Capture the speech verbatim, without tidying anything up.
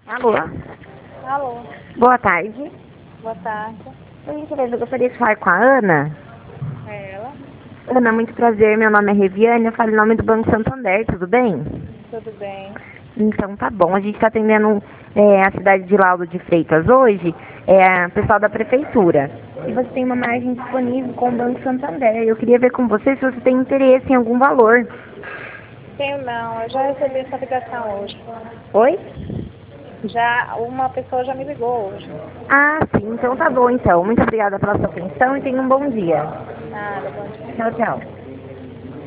Alô? Alô, Boa tarde. boa tarde. Por gentileza, eu gostaria de falar com a Ana. É ela? Ana, muito prazer. Meu nome é Reviane. Eu falo em nome do Banco Santander, tudo bem? Tudo bem? Então tá bom. A gente está atendendo é, a cidade de Lauro de Freitas hoje, é o pessoal da prefeitura. E você tem uma margem disponível com o Banco Santander. Eu queria ver com você se você tem interesse em algum valor. Tenho não, eu já recebi essa ligação hoje. Oi? Já, uma pessoa já me ligou hoje. Ah, sim. Então tá bom, então. Muito obrigada pela sua atenção e tenha um bom dia. Nada, bom dia. Tchau, tchau.